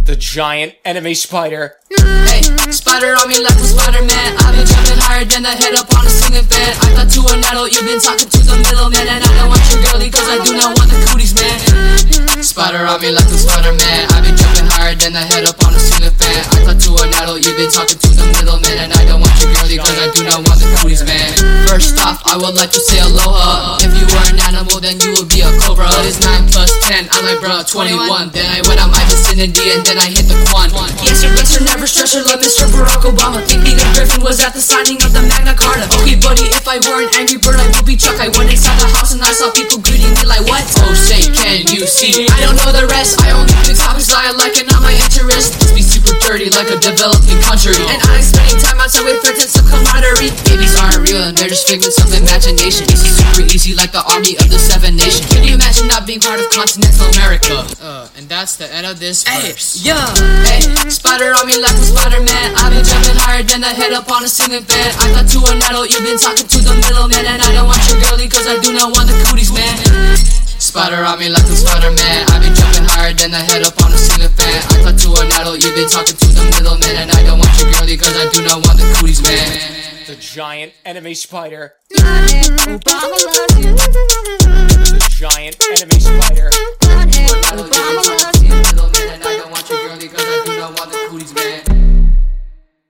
The giant enemy spider. Hey, spider on me like a Spider-Man. I've been jumping higher than the head up on a ceiling fan. I thought to an adult, you've been talking to the middleman. And I don't want your girlie, cause I do not want the cooties, man. Spider on me like a Spider-Man. I've been jumping higher than the head up on a ceiling fan. I thought to an adult, you've been talking to the middleman. And I don't want your girlie, cause I do not want the cooties, man. First off, I would like to say aloha. If you were an animal, then you would be a cobra. But it's 9 plus 10, I'm like bro, 21. Then I went on my vicinity and then I hit the quan. Yes sir, never stress your love, Mr. Barack Obama. Think Peter Griffin was at the signing of the Magna Carta. Okay buddy, if I were an angry bird, I would be Chuck. I went inside the house and I saw people greeting me like what? Oh say, can you see? I don't know the rest, I only pick topics that I like and not my interest. Let's be super dirty like a developing country. And I'm spending time outside with friends and some camaraderie. Babies aren't real and they're just figments of imagination. It's super easy like the army of the 7 nations. Can you imagine not being part of continental America? And that's the end of this verse. Yeah, hey, spider on me like a Spider-Man. I've been jumping higher than the head up on a ceiling fan. I thought to an adult, you've been talking to the middleman. And I don't want your girlie, cause I do not want the cooties, man. Spider on me like a Spider-Man. I've been jumping higher than the head up on a ceiling fan. I thought to an adult, you've been talking to the middleman. And I don't want your girlie, cause I do not want the cooties, man. The giant enemy spider. Obama loves you. The giant enemy spider.